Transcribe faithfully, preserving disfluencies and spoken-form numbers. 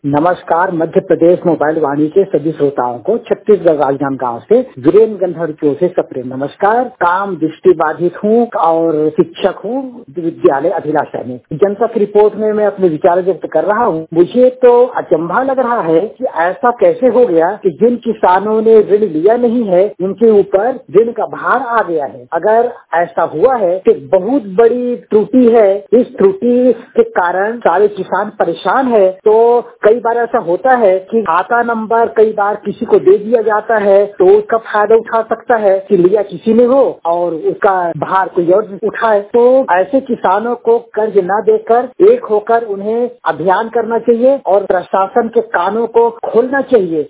नमस्कार। मध्य प्रदेश मोबाइल वाणी के सभी श्रोताओं को छत्तीसगढ़ राजनांदगांव से वीरेंद्र गंधर्व की ओर से सप्रेम नमस्कार। काम दृष्टि बाधित हूँ और शिक्षक हूँ विद्यालय अभिलाषा में। जनता की रिपोर्ट में मैं अपने विचार व्यक्त कर रहा हूँ। मुझे तो अचंभा लग रहा है कि ऐसा कैसे हो गया कि जिन किसानों ने ऋण लिया नहीं है उनके ऊपर ऋण का भार आ गया है। अगर ऐसा हुआ है तो बहुत बड़ी त्रुटि है। इस त्रुटि के कारण सारे किसान परेशान है। तो कई बार ऐसा होता है कि खाता नंबर कई बार किसी को दे दिया जाता है तो उसका फायदा उठा सकता है कि लिया किसी ने हो और उसका भार कोई और उठाए। तो ऐसे किसानों को कर्ज न देकर एक होकर उन्हें अभियान करना चाहिए और प्रशासन के कानों को खोलना चाहिए